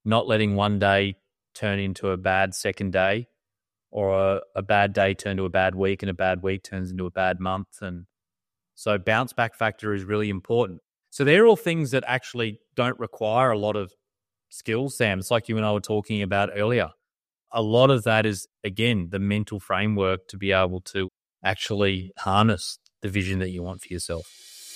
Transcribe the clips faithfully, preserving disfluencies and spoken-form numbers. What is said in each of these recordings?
not letting one day turn into a bad second day, or a, a bad day turn to a bad week, and a bad week turns into a bad month. And so bounce back factor is really important. So they're all things that actually don't require a lot of skills, Sam. It's like you and I were talking about earlier. A lot of that is, again, the mental framework to be able to actually harness the vision that you want for yourself.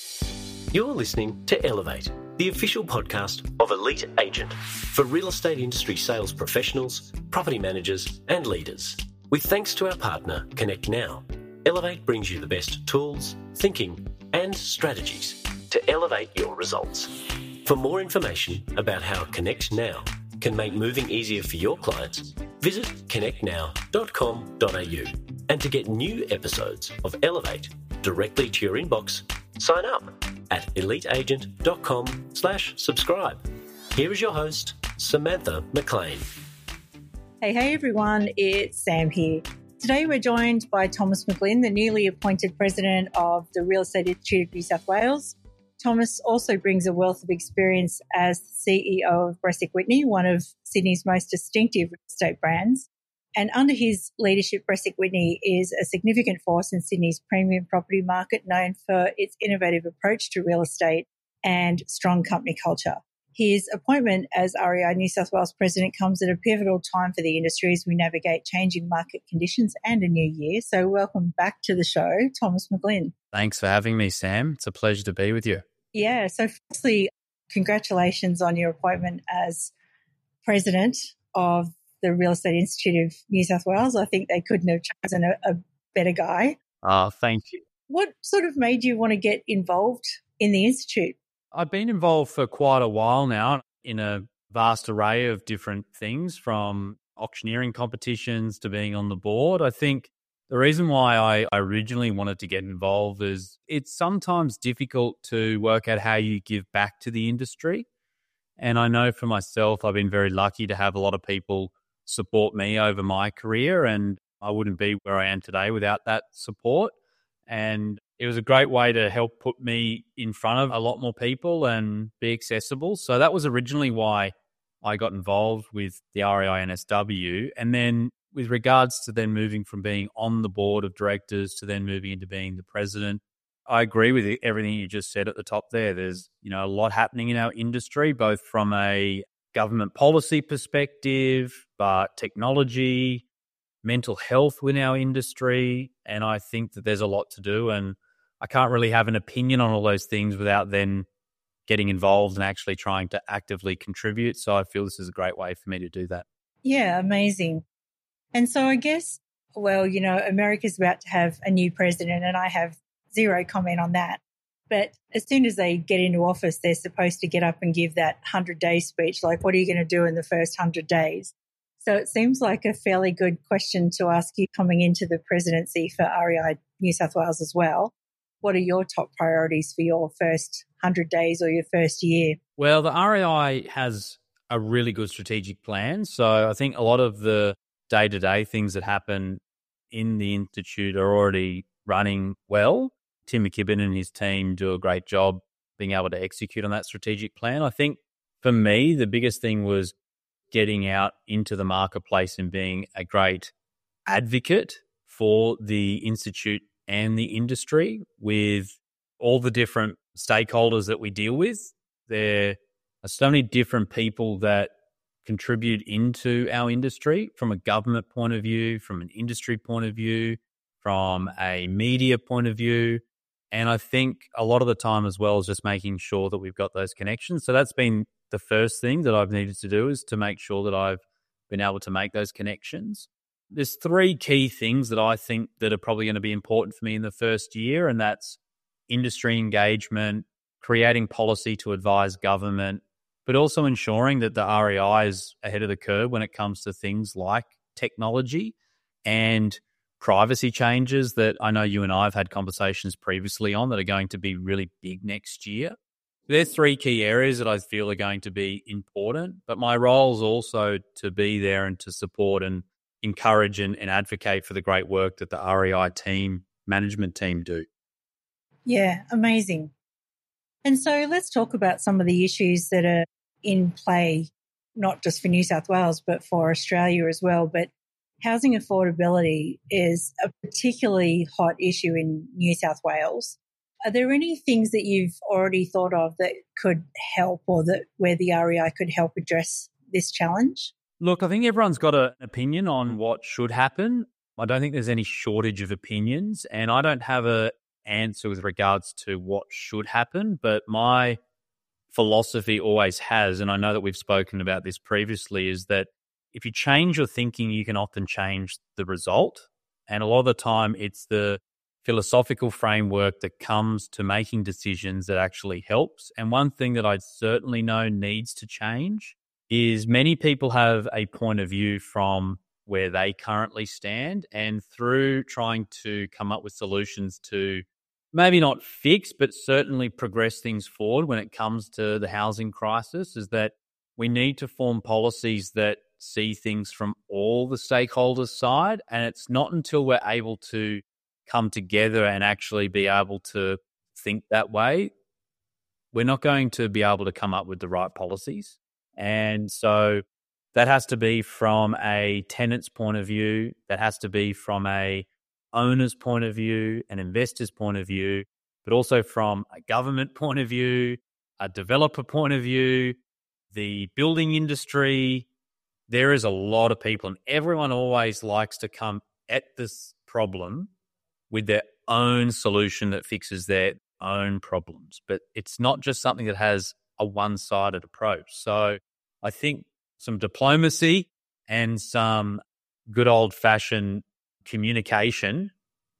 You're listening to Elevate, the official podcast of Elite Agent for real estate industry sales professionals, property managers, and leaders. With thanks to our partner, Connect Now, Elevate brings you the best tools, thinking, and strategies to elevate your results. For more information about how Connect Now can make moving easier for your clients, visit connect now dot com dot a u. And to get new episodes of Elevate directly to your inbox, sign up at eliteagent.com slash subscribe. Here is your host, Samantha McLean. Hey, hey everyone, it's Sam here. Today we're joined by Thomas McGlynn, the newly appointed president of the Real Estate Institute of New South Wales. Thomas also brings a wealth of experience as the C E O of Bresic Whitney, one of Sydney's most distinctive real estate brands. And under his leadership, Bresic Whitney is a significant force in Sydney's premium property market, known for its innovative approach to real estate and strong company culture. His appointment as R E I New South Wales president comes at a pivotal time for the industry as we navigate changing market conditions and a new year. So welcome back to the show, Thomas McGlynn. Thanks for having me, Sam. It's a pleasure to be with you. Yeah, so firstly, congratulations on your appointment as president of the Real Estate Institute of New South Wales. I think they couldn't have chosen a, a better guy. Oh, thank you. What sort of made you want to get involved in the Institute? I've been involved for quite a while now in a vast array of different things, from auctioneering competitions to being on the board. I think the reason why I originally wanted to get involved is it's sometimes difficult to work out how you give back to the industry. And I know for myself, I've been very lucky to have a lot of people support me over my career, and I wouldn't be where I am today without that support. And it was a great way to help put me in front of a lot more people and be accessible. So that was originally why I got involved with the R E I N S W. And then with regards to then moving from being on the board of directors to then moving into being the president, I agree with everything you just said at the top there. There's, you know, a lot happening in our industry, both from a government policy perspective, but technology, mental health within our industry. And I think that there's a lot to do. And I can't really have an opinion on all those things without then getting involved and actually trying to actively contribute. So I feel this is a great way for me to do that. Yeah, amazing. And so I guess, well, you know, America's about to have a new president, and I have zero comment on that. But as soon as they get into office, they're supposed to get up and give that hundred-day speech, like, what are you going to do in the first hundred days? So it seems like a fairly good question to ask you coming into the presidency for R E I New South Wales as well. What are your top priorities for your first hundred days or your first year? Well, the R E I has a really good strategic plan. So I think a lot of the day-to-day things that happen in the Institute are already running well. Tim McKibben and his team do a great job being able to execute on that strategic plan. I think for me, the biggest thing was getting out into the marketplace and being a great advocate for the Institute and the industry with all the different stakeholders that we deal with. There are so many different people that contribute into our industry from a government point of view, from an industry point of view, from a media point of view. And I think a lot of the time as well is just making sure that we've got those connections. So that's been the first thing that I've needed to do, is to make sure that I've been able to make those connections. There's three key things that I think that are probably going to be important for me in the first year, and that's industry engagement, creating policy to advise government, but also ensuring that the R E I is ahead of the curve when it comes to things like technology and privacy changes that I know you and I have had conversations previously on that are going to be really big next year. There's three key areas that I feel are going to be important, but my role is also to be there and to support and encourage and, and advocate for the great work that the R E I team, management team do. Yeah, amazing. And so let's talk about some of the issues that are in play not just for New South Wales, but for Australia as well. But housing affordability is a particularly hot issue in New South Wales. Are there any things that you've already thought of that could help, or that where the R E I could help address this challenge? Look, I think everyone's got an opinion on what should happen. I don't think there's any shortage of opinions, and I don't have an answer with regards to what should happen, but my philosophy always has, and I know that we've spoken about this previously, is that if you change your thinking, you can often change the result. And a lot of the time it's the philosophical framework that comes to making decisions that actually helps. And one thing that I certainly know needs to change is many people have a point of view from where they currently stand, and through trying to come up with solutions to maybe not fix, but certainly progress things forward when it comes to the housing crisis, is that we need to form policies that see things from all the stakeholders' side. And it's not until we're able to come together and actually be able to think that way, we're not going to be able to come up with the right policies. And so that has to be from a tenant's point of view, that has to be from a owner's point of view, an investor's point of view, but also from a government point of view, a developer point of view, the building industry. There is a lot of people, and everyone always likes to come at this problem with their own solution that fixes their own problems. But it's not just something that has a one-sided approach. So I think some diplomacy and some good old-fashioned communication,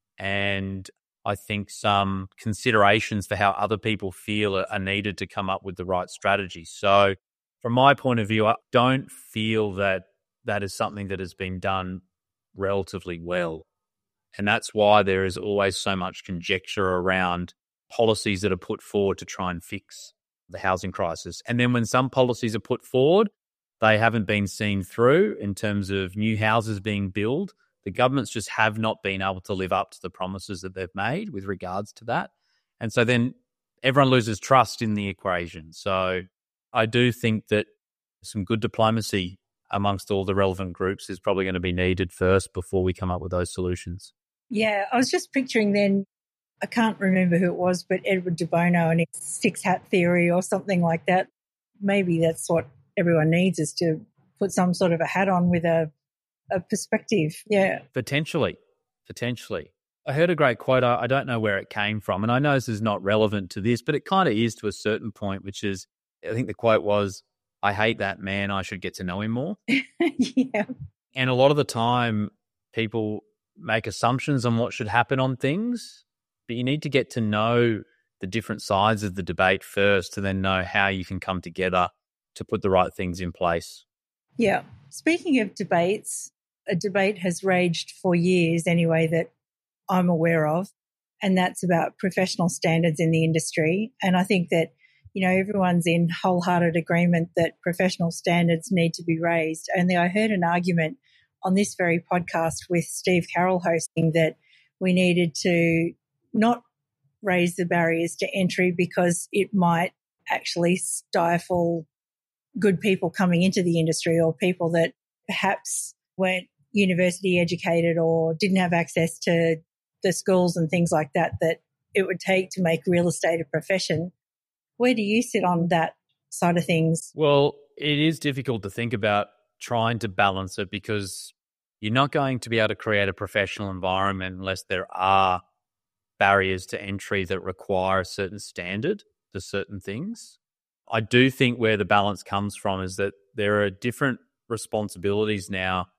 and I think some considerations for how other people feel are, are needed to come up with the right strategy. So from my point of view, I don't feel that that is something that has been done relatively well. And that's why there is always so much conjecture around policies that are put forward to try and fix the housing crisis. And then when some policies are put forward, they haven't been seen through in terms of new houses being built. The governments just have not been able to live up to the promises that they've made with regards to that. And so then everyone loses trust in the equation. So I do think that some good diplomacy amongst all the relevant groups is probably going to be needed first before we come up with those solutions. Yeah, I was just picturing then, I can't remember who it was, but Edward de Bono and his six hat theory or something like that. Maybe that's what everyone needs, is to put some sort of a hat on with a, a perspective. Yeah. Potentially, potentially. I heard a great quote. I don't know where it came from, and I know this is not relevant to this, but it kind of is to a certain point, which is, I think the quote was, "I hate that man, I should get to know him more." Yeah. And a lot of the time people make assumptions on what should happen on things, but you need to get to know the different sides of the debate first to then know how you can come together to put the right things in place. Yeah. Speaking of debates, a debate has raged for years anyway that I'm aware of, and that's about professional standards in the industry. And I think that, you know, everyone's in wholehearted agreement that professional standards need to be raised. Only I heard an argument on this very podcast with Steve Carroll hosting that we needed to not raise the barriers to entry because it might actually stifle good people coming into the industry, or people that perhaps weren't university educated or didn't have access to the schools and things like that that it would take to make real estate a profession. Where do you sit on that side of things? Well, it is difficult to think about trying to balance it, because you're not going to be able to create a professional environment unless there are barriers to entry that require a certain standard to certain things. I do think where the balance comes from is that there are different responsibilities now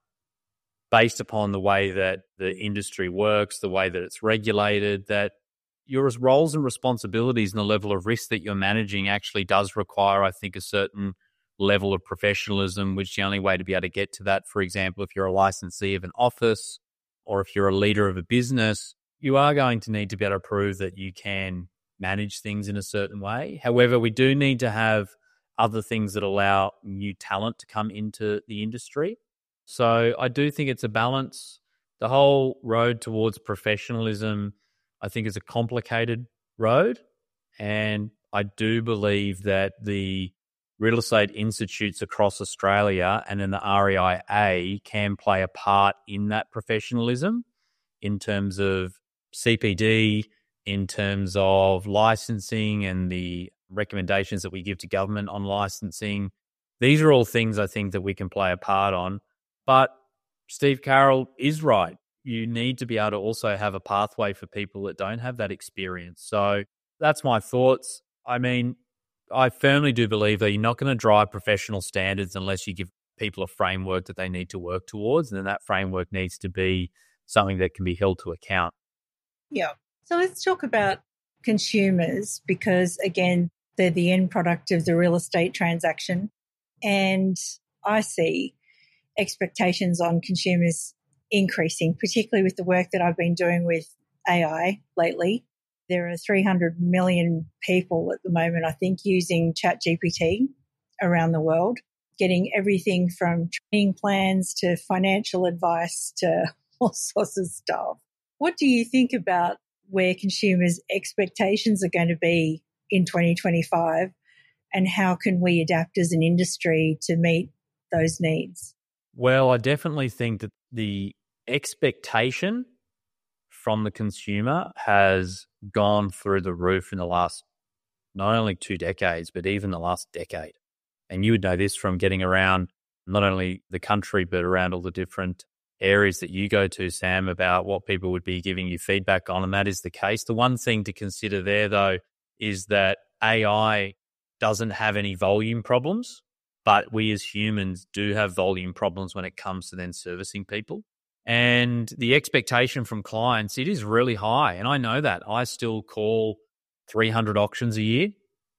based upon the way that the industry works, the way that it's regulated, that your roles and responsibilities and the level of risk that you're managing actually does require, I think, a certain level of professionalism, which the only way to be able to get to that, for example, if you're a licensee of an office or if you're a leader of a business, you are going to need to be able to prove that you can manage things in a certain way. However, we do need to have other things that allow new talent to come into the industry. So I do think it's a balance. The whole road towards professionalism, I think, is a complicated road. And I do believe that the real estate institutes across Australia and then the R E I A can play a part in that professionalism in terms of C P D, in terms of licensing and the recommendations that we give to government on licensing. These are all things I think that we can play a part on. But Steve Carroll is right. You need to be able to also have a pathway for people that don't have that experience. So that's my thoughts. I mean, I firmly do believe that you're not going to drive professional standards unless you give people a framework that they need to work towards. And then that framework needs to be something that can be held to account. Yeah. So let's talk about consumers because, again, they're the end product of the real estate transaction. And I see expectations on consumers increasing, particularly with the work that I've been doing with A I lately. There are three hundred million people at the moment, I think, using ChatGPT around the world, getting everything from training plans to financial advice to all sorts of stuff. What do you think about where consumers' expectations are going to be in twenty twenty-five and how can we adapt as an industry to meet those needs? Well, I definitely think that the expectation from the consumer has gone through the roof in the last not only two decades, but even the last decade. And you would know this from getting around not only the country, but around all the different areas that you go to, Sam, about what people would be giving you feedback on. And that is the case. The one thing to consider there, though, is that A I doesn't have any volume problems, but we as humans do have volume problems when it comes to then servicing people. And the expectation from clients, it is really high. And I know that. I still call three hundred auctions a year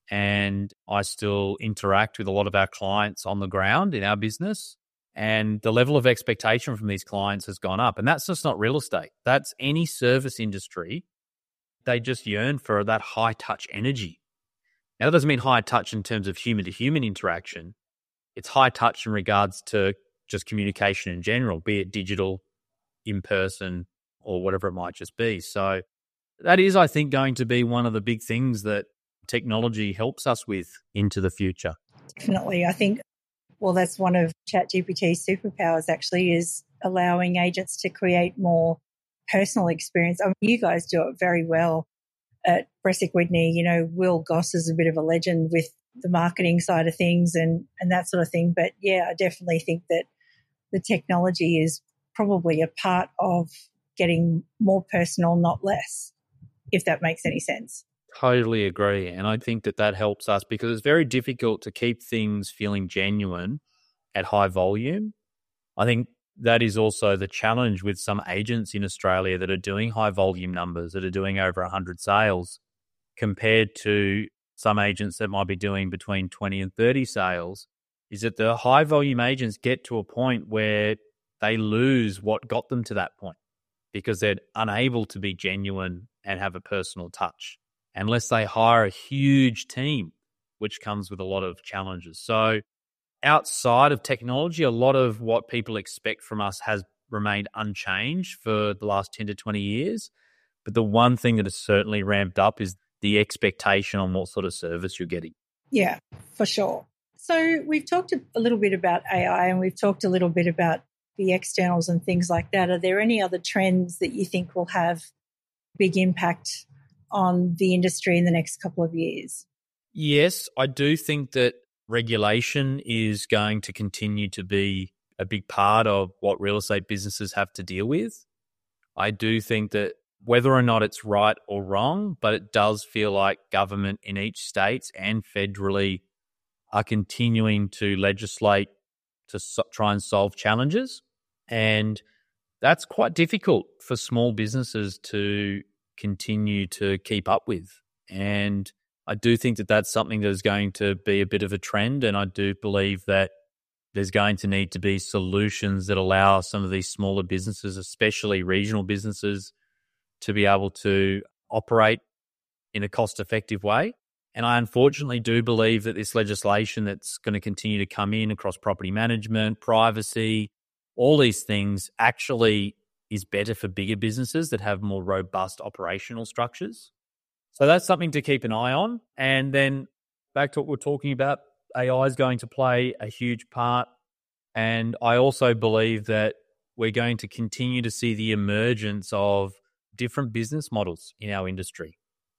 and I still interact with a lot of our clients on the ground in our business. And the level of expectation from these clients has gone up. And that's just not real estate. That's any service industry. They just yearn for that high touch energy. Now, that doesn't mean high touch in terms of human to human interaction. It's high touch in regards to just communication in general, be it digital, in person, or whatever it might just be. So that is, I think, going to be one of the big things that technology helps us with into the future. Definitely. I think, well, that's one of ChatGPT's superpowers actually, is allowing agents to create more personal experience. I mean, you guys do it very well at Bresic Whitney. You know, Will Goss is a bit of a legend with the marketing side of things and, and that sort of thing. But yeah, I definitely think that the technology is probably a part of getting more personal, not less, if that makes any sense. Totally agree. And I think that that helps us because it's very difficult to keep things feeling genuine at high volume. I think that is also the challenge with some agents in Australia that are doing high volume numbers, that are doing over one hundred sales, compared to some agents that might be doing between twenty and thirty sales, is that the high volume agents get to a point where they lose what got them to that point because they're unable to be genuine and have a personal touch unless they hire a huge team, which comes with a lot of challenges. So outside of technology, a lot of what people expect from us has remained unchanged for the last ten to twenty years. But the one thing that has certainly ramped up is the expectation on what sort of service you're getting. Yeah, for sure. So we've talked a little bit about A I and we've talked a little bit about the externals and things like that. Are there any other trends that you think will have big impact on the industry in the next couple of years? Yes, I do think that regulation is going to continue to be a big part of what real estate businesses have to deal with. I do think that whether or not it's right or wrong, but it does feel like government in each state and federally are continuing to legislate to so- try and solve challenges. And that's quite difficult for small businesses to continue to keep up with. And I do think that that's something that is going to be a bit of a trend. And I do believe that there's going to need to be solutions that allow some of these smaller businesses, especially regional businesses, to be able to operate in a cost-effective way. And I unfortunately do believe that this legislation that's going to continue to come in across property management, privacy, all these things actually is better for bigger businesses that have more robust operational structures. So that's something to keep an eye on. And then back to what we're talking about A I is going to play a huge part. And I also believe that we're going to continue to see the emergence of different business models in our industry.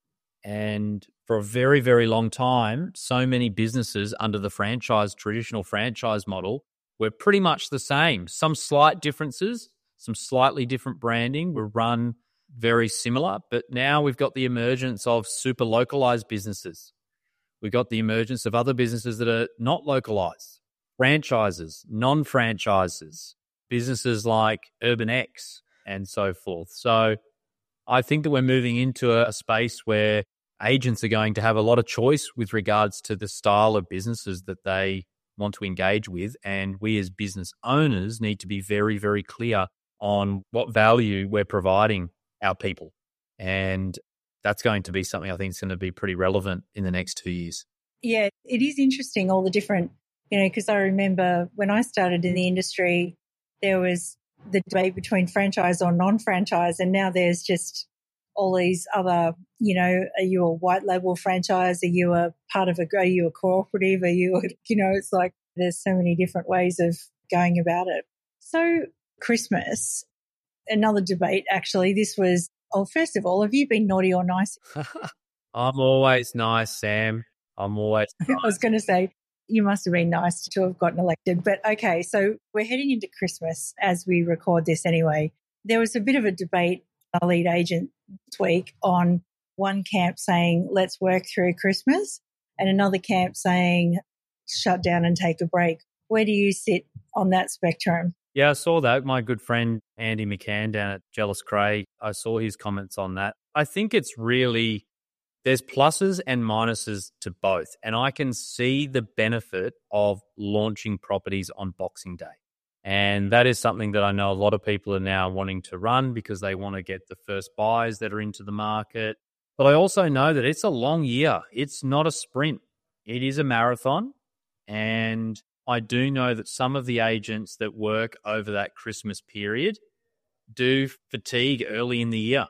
And for a very, very long time, so many businesses under the franchise, traditional franchise model, were pretty much the same. Some slight differences, some slightly different branding were run very similar. But now we've got the emergence of super localized businesses. We've got the emergence of other businesses that are not localized, franchises, non-franchises, businesses like UrbanX and so forth. So I think that we're moving into a, a space where agents are going to have a lot of choice with regards to the style of businesses that they want to engage with. And we as business owners need to be very, very clear on what value we're providing our people. And that's going to be something I think is going to be pretty relevant in the next two years. Yeah, it is interesting, all the different, you know, because I remember when I started in the industry, there was the debate between franchise or non-franchise, and now there's just all these other, you know, are you a white label franchise? Are you a part of a, are you a cooperative? Are you, a, you know, it's like there's so many different ways of going about it. So Christmas, another debate actually, this was, oh, first of all, have you been naughty or nice? I'm always nice, Sam. I'm always nice. I was going to say, you must have been nice to have gotten elected. But okay, so we're heading into Christmas as we record this anyway. There was a bit of a debate, a lead agent this week, on one camp saying, let's work through Christmas, and another camp saying, shut down and take a break. Where do you sit on that spectrum? Yeah, I saw that. My good friend Andy McCann down at Jealous Craig, I saw his comments on that. I think it's really, there's pluses and minuses to both. And I can see the benefit of launching properties on Boxing Day. And that is something that I know a lot of people are now wanting to run because they want to get the first buys that are into the market. But I also know that it's a long year. It's not a sprint. It is a marathon. And I do know that some of the agents that work over that Christmas period do fatigue early in the year.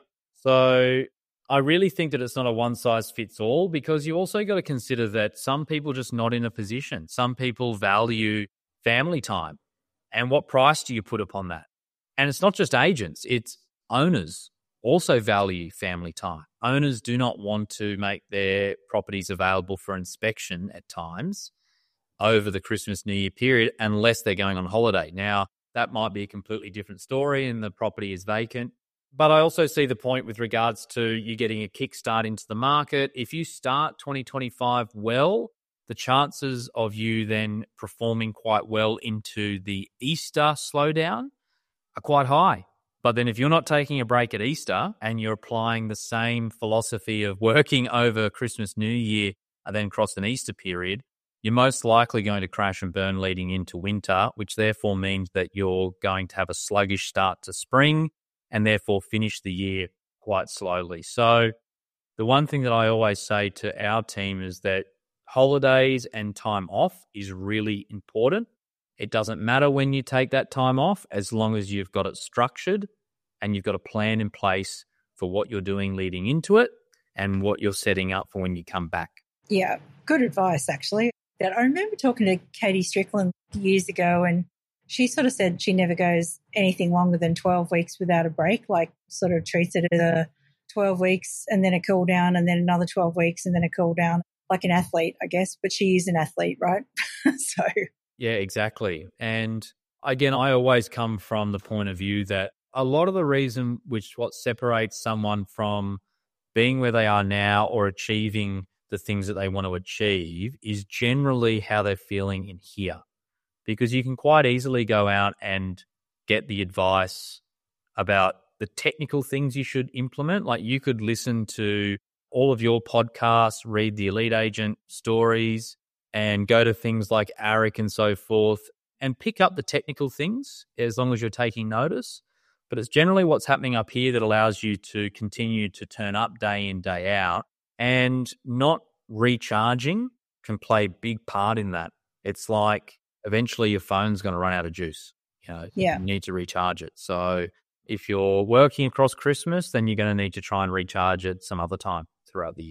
So I really think that it's not a one-size-fits-all, because you also got to consider that some people are just not in a position. Some people value family time. And what price do you put upon that? And it's not just agents, it's owners also value family time. Owners do not want to make their properties available for inspection at times over the Christmas New Year period unless they're going on holiday. Now, that might be a completely different story and the property is vacant. But I also see the point with regards to you getting a kickstart into the market. If you start twenty twenty-five well, the chances of you then performing quite well into the Easter slowdown are quite high. But then if you're not taking a break at Easter and you're applying the same philosophy of working over Christmas, New Year, and then cross an Easter period, you're most likely going to crash and burn leading into winter, which therefore means that you're going to have a sluggish start to spring and therefore finish the year quite slowly. So the one thing that I always say to our team is that holidays and time off is really important. It doesn't matter when you take that time off, as long as you've got it structured and you've got a plan in place for what you're doing leading into it and what you're setting up for when you come back. Yeah, good advice, actually. That I remember talking to Katie Strickland years ago, and she sort of said she never goes anything longer than twelve weeks without a break, like sort of treats it as a twelve weeks and then a cool down and then another twelve weeks and then a cool down, like an athlete, I guess. But she is an athlete, right? So yeah, exactly. And again, I always come from the point of view that a lot of the reason which what separates someone from being where they are now or achieving the things that they want to achieve is generally how they're feeling in here. Because you can quite easily go out and get the advice about the technical things you should implement. Like you could listen to all of your podcasts, read the Elite Agent stories, and go to things like A R I C and so forth and pick up the technical things as long as you're taking notice. But it's generally what's happening up here that allows you to continue to turn up day in, day out, and not recharging can play a big part in that. It's like eventually your phone's going to run out of juice. You know, yeah. You need to recharge it. So if you're working across Christmas, then you're going to need to try and recharge it some other time throughout the year.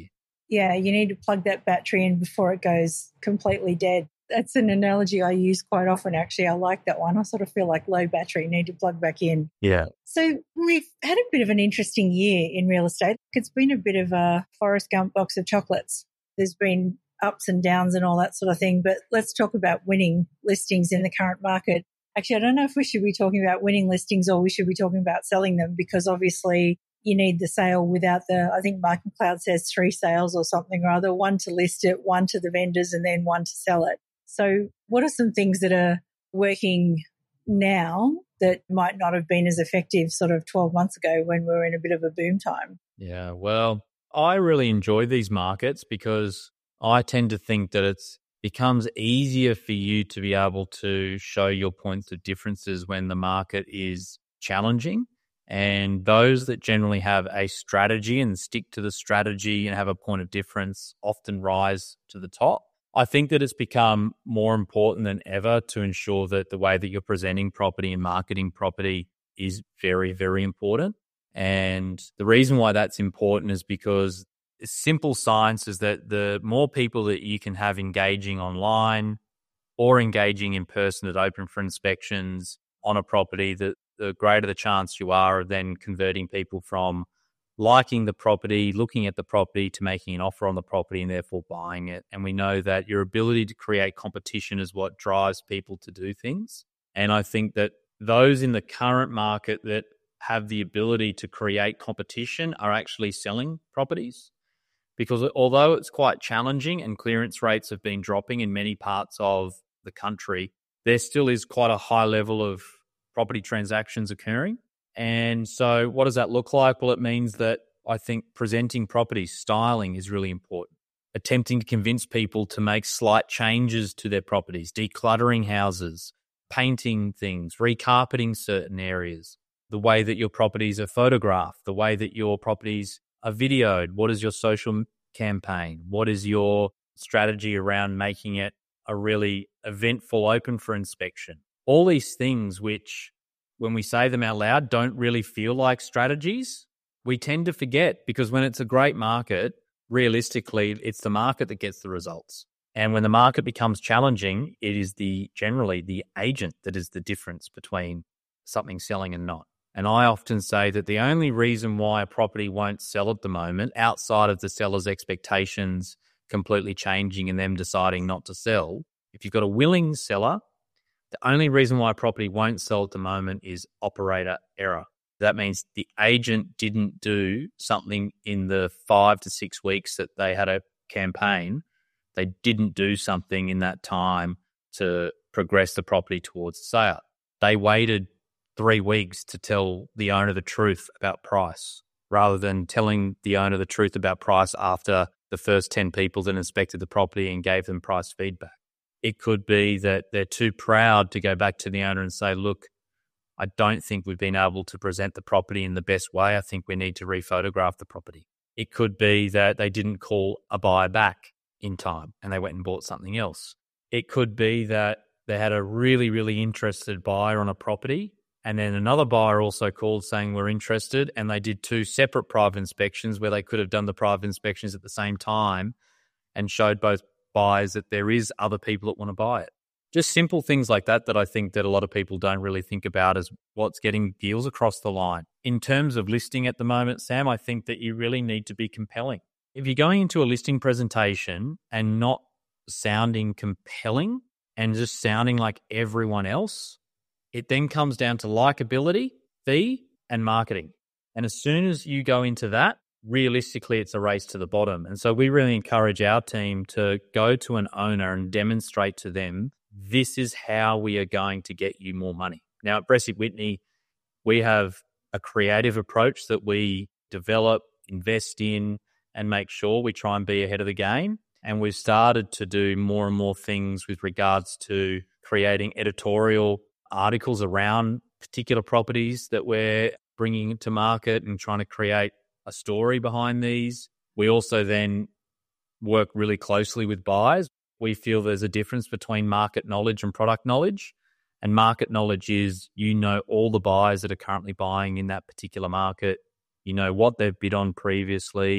Yeah, you need to plug that battery in before it goes completely dead. That's an analogy I use quite often, actually. I like that one. I sort of feel like low battery, need to plug back in. Yeah. So we've had a bit of an interesting year in real estate. It's been a bit of a Forrest Gump box of chocolates. There's been ups and downs and all that sort of thing, but let's talk about winning listings in the current market. Actually, I don't know if we should be talking about winning listings or we should be talking about selling them, because obviously you need the sale without the, I think Mark McLeod says three sales or something or other, one to list it, one to the vendors, and then one to sell it. So what are some things that are working now that might not have been as effective sort of twelve months ago when we were in a bit of a boom time? Yeah, well, I really enjoy these markets because I tend to think that it's becomes easier for you to be able to show your points of differences when the market is challenging. And those that generally have a strategy and stick to the strategy and have a point of difference often rise to the top. I think that it's become more important than ever to ensure that the way that you're presenting property and marketing property is very, very important. And the reason why that's important is because simple science is that the more people that you can have engaging online or engaging in person at open for inspections on a property, the, the greater the chance you are of then converting people from liking the property, looking at the property, to making an offer on the property and therefore buying it. And we know that your ability to create competition is what drives people to do things. And I think that those in the current market that have the ability to create competition are actually selling properties. Because although it's quite challenging and clearance rates have been dropping in many parts of the country, there still is quite a high level of property transactions occurring. And so what does that look like? Well, it means that I think presenting property, styling is really important. Attempting to convince people to make slight changes to their properties, decluttering houses, painting things, recarpeting certain areas, the way that your properties are photographed, the way that your properties are videoed. What is your social campaign? What is your strategy around making it a really eventful open for inspection? All these things which, when we say them out loud, don't really feel like strategies, we tend to forget, because when it's a great market, realistically, it's the market that gets the results. And when the market becomes challenging, it is the generally the agent that is the difference between something selling and not. And I often say that the only reason why a property won't sell at the moment, outside of the seller's expectations completely changing and them deciding not to sell, if you've got a willing seller, the only reason why a property won't sell at the moment is operator error. That means the agent didn't do something in the five to six weeks that they had a campaign. They didn't do something in that time to progress the property towards sale. They waited three weeks to tell the owner the truth about price, rather than telling the owner the truth about price after the first ten people that inspected the property and gave them price feedback. It could be that they're too proud to go back to the owner and say, look, I don't think we've been able to present the property in the best way. I think we need to rephotograph the property. It could be that they didn't call a buyer back in time and they went and bought something else. It could be that they had a really, really interested buyer on a property, and then another buyer also called saying we're interested, and they did two separate private inspections where they could have done the private inspections at the same time and showed both buyers that there is other people that want to buy it. Just simple things like that that I think that a lot of people don't really think about as what's getting deals across the line. In terms of listing at the moment, Sam, I think that you really need to be compelling. If you're going into a listing presentation and not sounding compelling and just sounding like everyone else, it then comes down to likability, fee, and marketing. And as soon as you go into that, realistically, it's a race to the bottom. And so we really encourage our team to go to an owner and demonstrate to them, this is how we are going to get you more money. Now, at Bressy Whitney, we have a creative approach that we develop, invest in, and make sure we try and be ahead of the game. And we've started to do more and more things with regards to creating editorial articles around particular properties that we're bringing to market and trying to create a story behind these. We also then work really closely with buyers. We feel there's a difference between market knowledge and product knowledge. And market knowledge is you know all the buyers that are currently buying in that particular market. You know what they've bid on previously,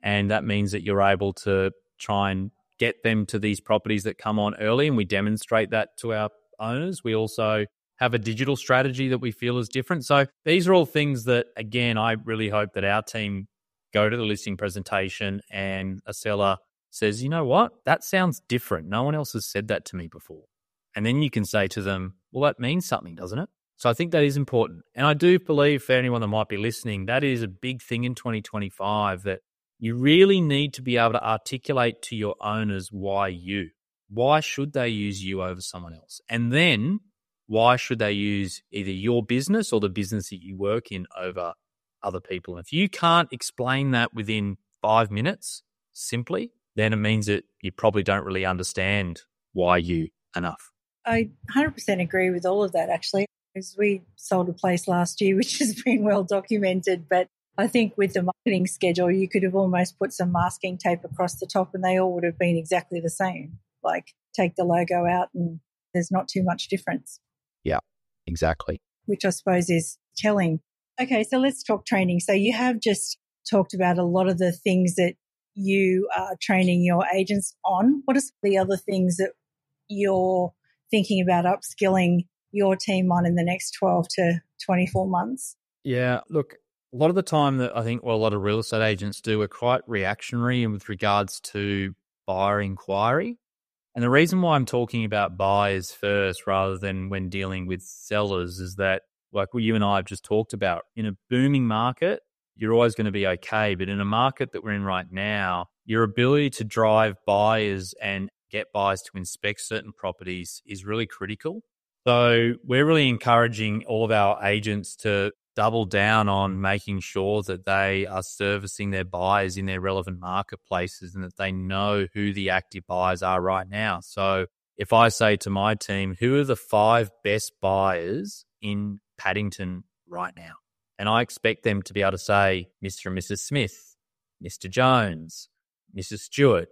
And that means that you're able to try and get them to these properties that come on early, and we demonstrate that to our owners. We also have a digital strategy that we feel is different. So these are all things that, again, I really hope that our team go to the listing presentation and a seller says, you know what, that sounds different. No one else has said that to me before. And then you can say to them, well, that means something, doesn't it? So I think that is important. And I do believe for anyone that might be listening, that is a big thing in twenty twenty-five, that you really need to be able to articulate to your owners why you. Why should they use you over someone else? And then why should they use either your business or the business that you work in over other people? And if you can't explain that within five minutes simply, then it means that you probably don't really understand why you enough. I one hundred percent agree with all of that, actually, because we sold a place last year, which has been well documented. But I think with the marketing schedule, you could have almost put some masking tape across the top and they all would have been exactly the same. Like take the logo out and there's not too much difference. Yeah, exactly. Which I suppose is telling. Okay, so let's talk training. So you have just talked about a lot of the things that you are training your agents on. What are some of the other things that you're thinking about upskilling your team on in the next twelve to twenty-four months? Yeah, look, a lot of the time that I think, well, a lot of real estate agents do are quite reactionary with regards to buyer inquiry. And the reason why I'm talking about buyers first rather than when dealing with sellers is that, like what you and I have just talked about, in a booming market, you're always going to be okay. But in a market that we're in right now, your ability to drive buyers and get buyers to inspect certain properties is really critical. So we're really encouraging all of our agents to double down on making sure that they are servicing their buyers in their relevant marketplaces and that they know who the active buyers are right now. So if I say to my team, who are the five best buyers in Paddington right now? And I expect them to be able to say Mister and Missus Smith, Mister Jones, Missus Stewart,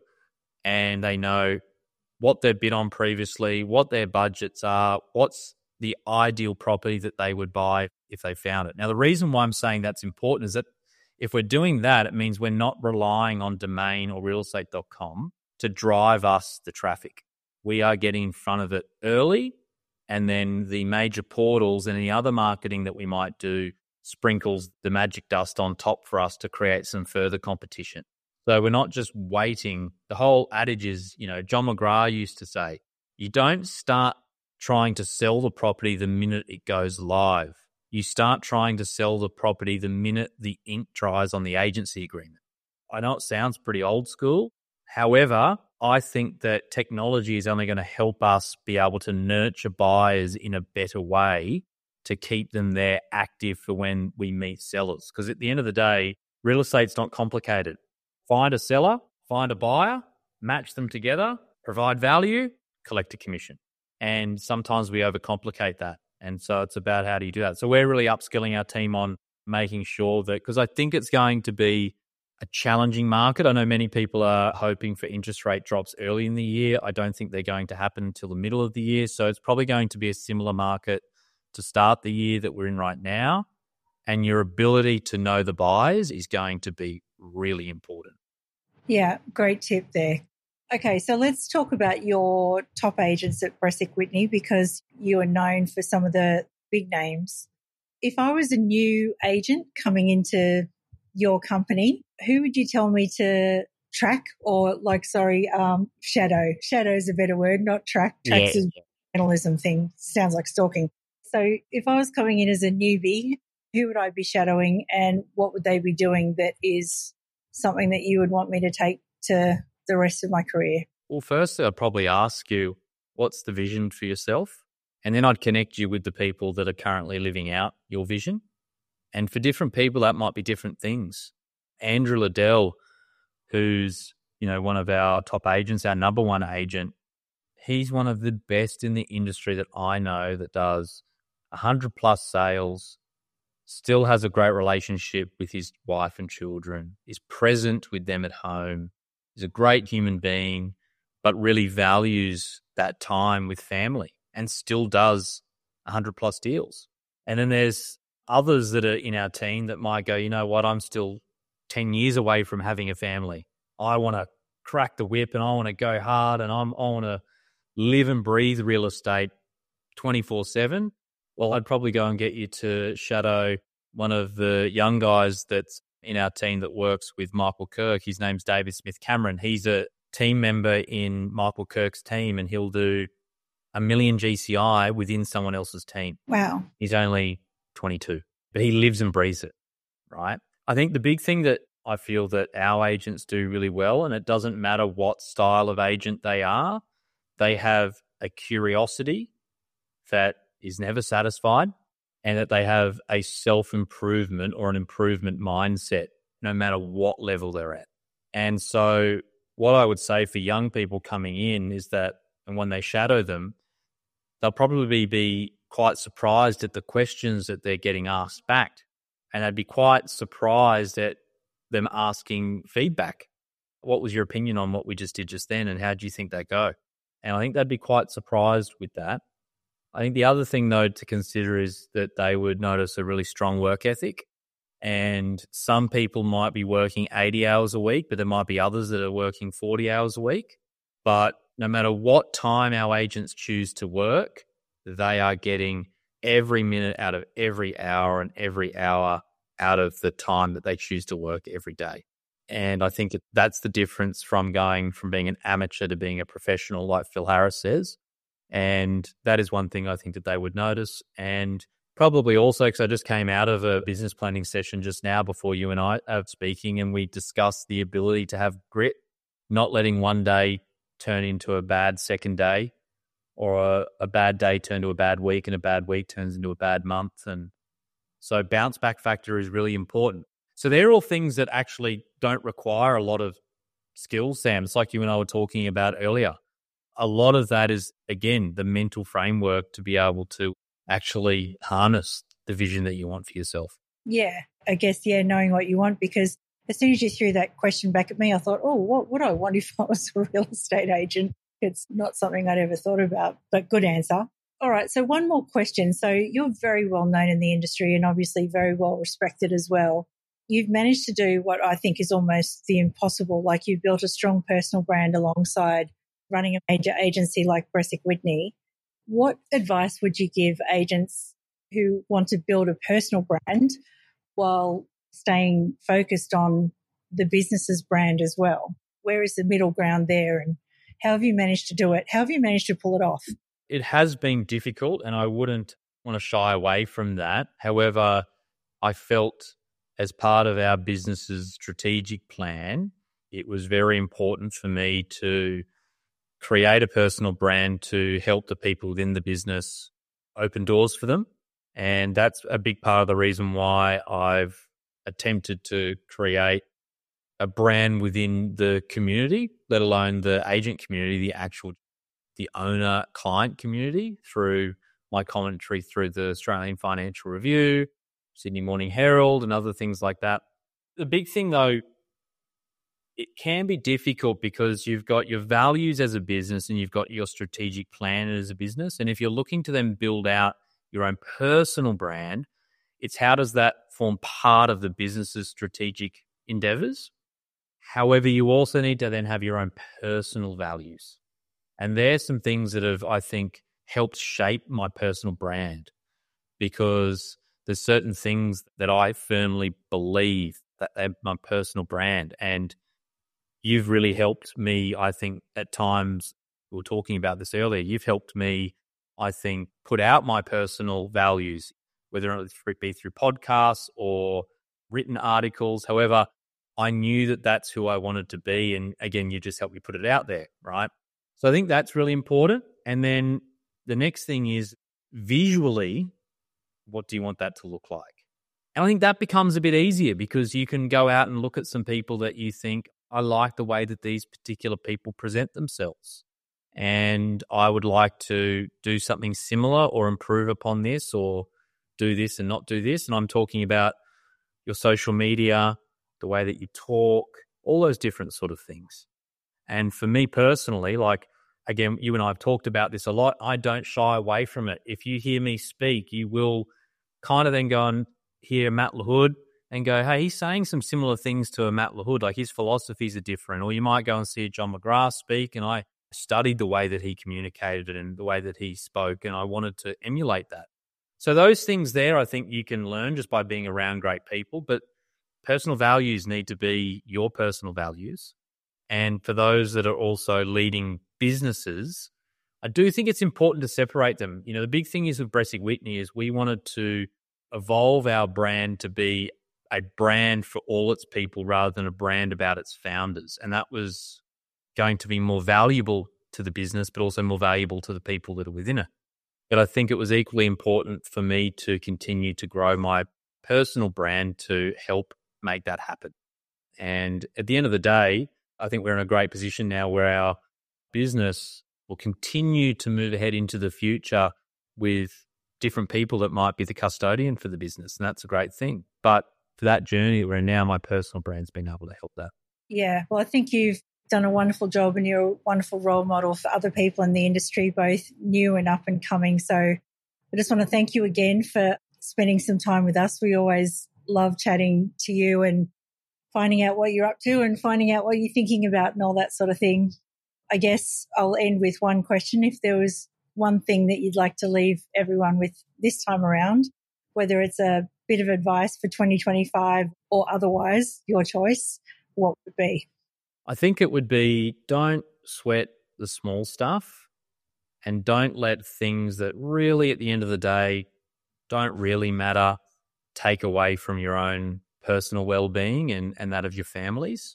and they know what they've bid on previously, what their budgets are, what's the ideal property that they would buy if they found it. Now, the reason why I'm saying that's important is that if we're doing that, it means we're not relying on Domain or real estate dot com to drive us the traffic. We are getting in front of it early, and then the major portals and any other marketing that we might do sprinkles the magic dust on top for us to create some further competition. So we're not just waiting. The whole adage is, you know, John McGrath used to say, you don't start trying to sell the property the minute it goes live. You start trying to sell the property the minute the ink dries on the agency agreement. I know it sounds pretty old school. However, I think that technology is only going to help us be able to nurture buyers in a better way to keep them there active for when we meet sellers. Because at the end of the day, real estate's not complicated. Find a seller, find a buyer, match them together, provide value, collect a commission. And sometimes we overcomplicate that. And so it's about how do you do that. So we're really upskilling our team on making sure that, because I think it's going to be a challenging market. I know many people are hoping for interest rate drops early in the year. I don't think they're going to happen until the middle of the year. So it's probably going to be a similar market to start the year that we're in right now. And your ability to know the buyers is going to be really important. Yeah, great tip there. Okay, so let's talk about your top agents at Bresic Whitney, because you are known for some of the big names. If I was a new agent coming into your company, who would you tell me to track or like, sorry, um, shadow? Shadow is a better word, not track. Track's Yeah. a journalism thing. Sounds like stalking. So if I was coming in as a newbie, who would I be shadowing and what would they be doing that is something that you would want me to take to the rest of my career? Well, first, I'd probably ask you, what's the vision for yourself? And then I'd connect you with the people that are currently living out your vision. And for different people, that might be different things. Andrew Liddell, who's, you know, one of our top agents, our number one agent, he's one of the best in the industry that I know that does one hundred plus sales, still has a great relationship with his wife and children, is present with them at home, is a great human being, but really values that time with family and still does one hundred plus deals. And then there's others that are in our team that might go, you know what, I'm still ten years away from having a family. I want to crack the whip and I want to go hard and I'm, I want to live and breathe real estate twenty-four seven. Well, I'd probably go and get you to shadow one of the young guys that's in our team that works with Michael Kirk. His name's David Smith Cameron. He's a team member in Michael Kirk's team, and he'll do a million G C I within someone else's team. Wow. He's only twenty-two, but he lives and breathes it, right? I think the big thing that I feel that our agents do really well, and it doesn't matter what style of agent they are, they have a curiosity that is never satisfied, and that they have a self-improvement or an improvement mindset no matter what level they're at. And so what I would say for young people coming in is that, and when they shadow them, they'll probably be quite surprised at the questions that they're getting asked back. And they'd be quite surprised at them asking feedback. What was your opinion on what we just did just then, and how do you think that go? And I think they'd be quite surprised with that. I think the other thing, though, to consider is that they would notice a really strong work ethic. And some people might be working eighty hours a week, but there might be others that are working forty hours a week. But no matter what time our agents choose to work, they are getting every minute out of every hour and every hour out of the time that they choose to work every day. And I think that's the difference from going from being an amateur to being a professional, like Phil Harris says. And that is one thing I think that they would notice. And probably also, because I just came out of a business planning session just now before you and I are speaking, and we discussed the ability to have grit, not letting one day turn into a bad second day, or a, a bad day turn to a bad week, and a bad week turns into a bad month. And so bounce back factor is really important. So they're all things that actually don't require a lot of skills, Sam. It's like you and I were talking about earlier. A lot of that is, again, the mental framework to be able to actually harness the vision that you want for yourself. Yeah, I guess, yeah, knowing what you want, because as soon as you threw that question back at me, I thought, oh, what would I want if I was a real estate agent? It's not something I'd ever thought about, but good answer. All right, so one more question. So you're very well known in the industry and obviously very well respected as well. You've managed to do what I think is almost the impossible, like you've built a strong personal brand alongside running a major agency like Bresic Whitney. What advice would you give agents who want to build a personal brand while staying focused on the business's brand as well? Where is the middle ground there, and how have you managed to do it? How have you managed to pull it off? It has been difficult, and I wouldn't want to shy away from that. However, I felt as part of our business's strategic plan, it was very important for me to create a personal brand to help the people within the business open doors for them. And that's a big part of the reason why I've attempted to create a brand within the community, let alone the agent community, the actual, the owner client community, through my commentary through the Australian Financial Review, Sydney Morning Herald, and other things like that. The big thing, though, it can be difficult because you've got your values as a business and you've got your strategic plan as a business. And if you're looking to then build out your own personal brand, it's how does that form part of the business's strategic endeavors? However, you also need to then have your own personal values. And there's some things that have, I think, helped shape my personal brand, because there's certain things that I firmly believe that they're my personal brand. And you've really helped me, I think, at times, we were talking about this earlier, you've helped me, I think, put out my personal values, whether it be through podcasts or written articles. However, I knew that that's who I wanted to be. And again, you just helped me put it out there, right? So I think that's really important. And then the next thing is visually, what do you want that to look like? And I think that becomes a bit easier because you can go out and look at some people that you think, I like the way that these particular people present themselves, and I would like to do something similar or improve upon this, or do this and not do this. And I'm talking about your social media, the way that you talk, all those different sort of things. And for me personally, like, again, you and I have talked about this a lot, I don't shy away from it. If you hear me speak, you will kind of then go and hear Matt LaHood, and go, hey, he's saying some similar things to a Matt LaHood, like his philosophies are different. Or you might go and see a John McGrath speak, and I studied the way that he communicated and the way that he spoke, and I wanted to emulate that. So those things there, I think you can learn just by being around great people, but personal values need to be your personal values. And for those that are also leading businesses, I do think it's important to separate them. You know, the big thing is with Bresic Whitney is we wanted to evolve our brand to be a brand for all its people rather than a brand about its founders. And that was going to be more valuable to the business, but also more valuable to the people that are within it. But I think it was equally important for me to continue to grow my personal brand to help make that happen. And at the end of the day, I think we're in a great position now where our business will continue to move ahead into the future with different people that might be the custodian for the business. And that's a great thing. But for that journey that we're in now, my personal brand's been able to help that. Yeah, well, I think you've done a wonderful job and you're a wonderful role model for other people in the industry, both new and up and coming. So I just want to thank you again for spending some time with us. We always love chatting to you and finding out what you're up to and finding out what you're thinking about and all that sort of thing. I guess I'll end with one question. If there was one thing that you'd like to leave everyone with this time around, whether it's a bit of advice for twenty twenty-five or otherwise, your choice, what would it be? I think it would be don't sweat the small stuff and don't let things that really at the end of the day don't really matter take away from your own personal well-being and, and that of your families.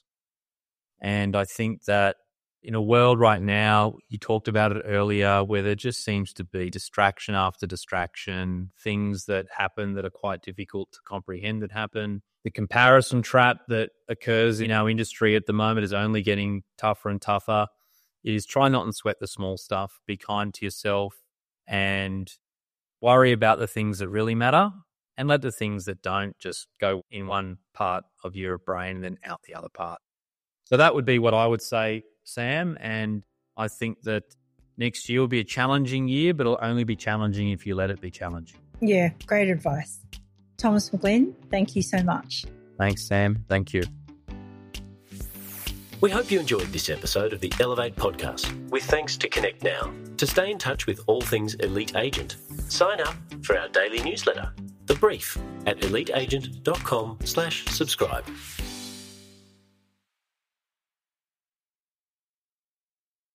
And I think that in a world right now, you talked about it earlier, where there just seems to be distraction after distraction, things that happen that are quite difficult to comprehend that happen. The comparison trap that occurs in our industry at the moment is only getting tougher and tougher. Is try not and sweat the small stuff, be kind to yourself and worry about the things that really matter and let the things that don't just go in one part of your brain and then out the other part. So that would be what I would say, Sam, and I think that next year will be a challenging year, but it'll only be challenging if you let it be challenging. Yeah, great advice. Thomas McGlynn, thank you so much. Thanks, Sam. Thank you. We hope you enjoyed this episode of the Elevate podcast, with thanks to Connect Now. To stay in touch with all things Elite Agent, sign up for our daily newsletter, The Brief, at eliteagent.com slash subscribe.